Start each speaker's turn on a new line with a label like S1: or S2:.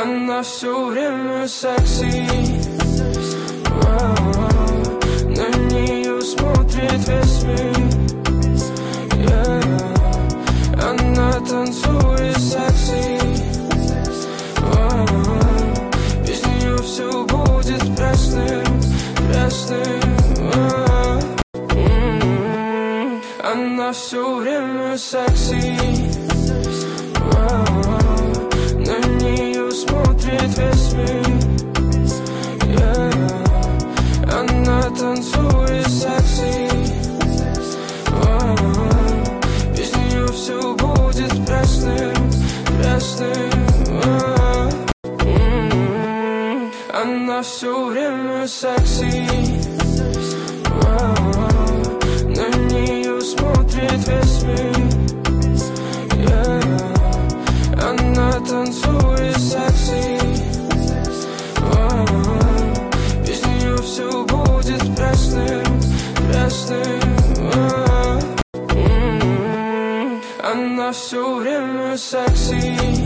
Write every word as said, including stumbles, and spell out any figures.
S1: Она все время секси. На нее смотрит весь мир. Yeah. Она танцует секси. Без нее все будет пресным, пресным. Она все время секси. На нее смотрит весь мир. Yeah. Она танцует секси. Без нее все будет пресным, пресным. Она все время секси. На нее смотрит весь мир. Yeah. Она танцует секси. Без нее все будет пресным, пресным. Она все время секси.